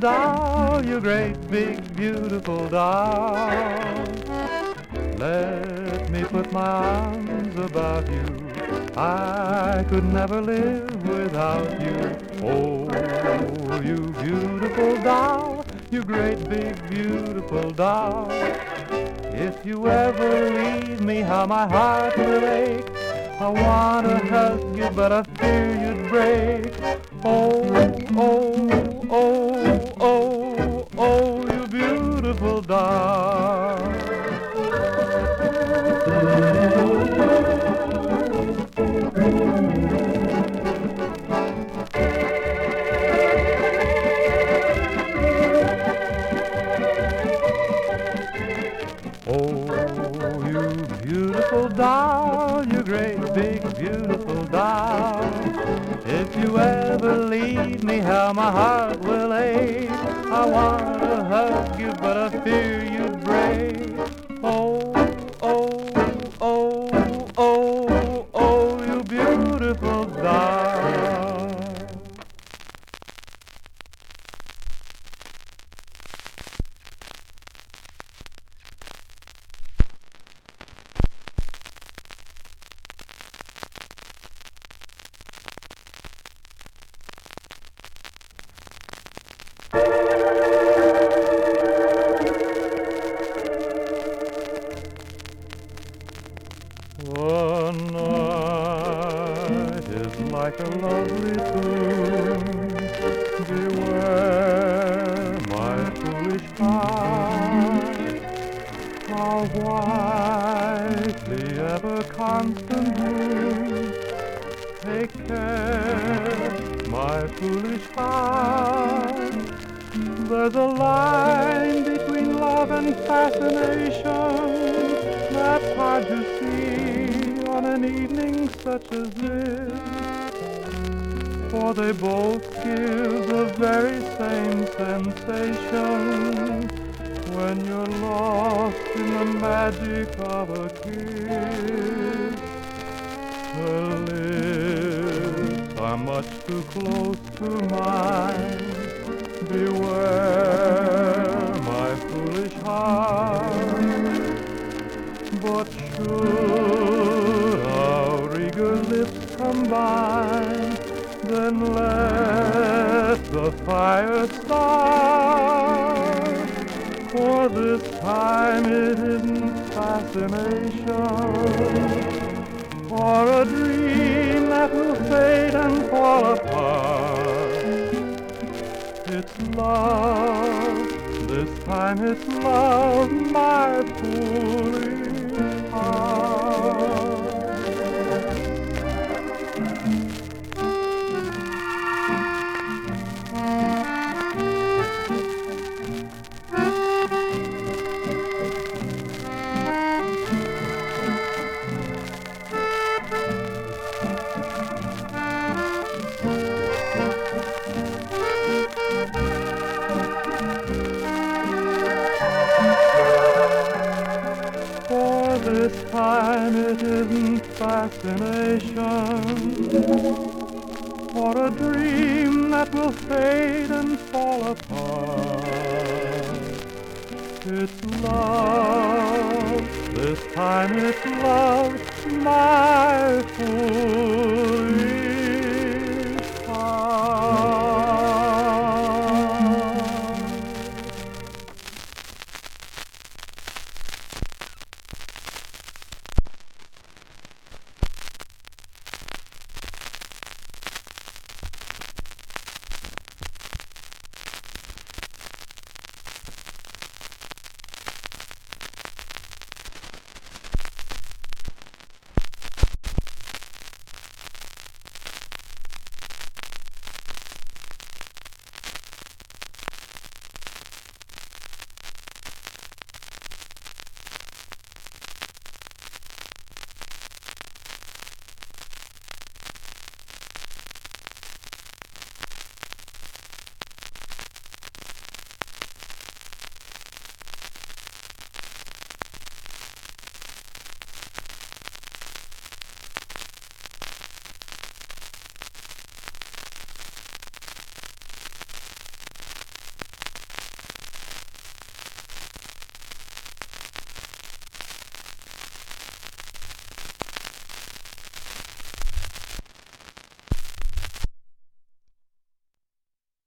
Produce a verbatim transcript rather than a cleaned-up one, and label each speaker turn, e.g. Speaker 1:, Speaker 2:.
Speaker 1: doll, you great big beautiful doll. Let me put my arms about you, I could never live without you. Oh, you beautiful doll, you great big beautiful doll. If you ever leave me, how my heart will ache. I wanna hug you, but I fear you'd break. Oh, oh, oh, oh, oh, you beautiful doll. Oh, you beautiful doll, you great big beautiful doll. If you ever leave me, how my heart will ache. I want to hug you, but I fear you'd break. Oh, oh, oh, oh, oh, you beautiful doll. The night is like a lovely tune. Beware, my foolish heart, how white the ever constant moon. Take care, my foolish heart. There's a line between love and fascination that's hard to see on an evening such as this, for they both give the very same sensation when you're lost in the magic of a kiss. Her lips are much too close to mine. Beware, my foolish heart. But should our eager lips combine, then let the fire start. For this time it isn't fascination, or a dream that will fade and fall apart. It's love, this time it's love, my foolish heart. This time it isn't fascination, or a dream that will fade and fall apart. It's love, this time it's love, my fool.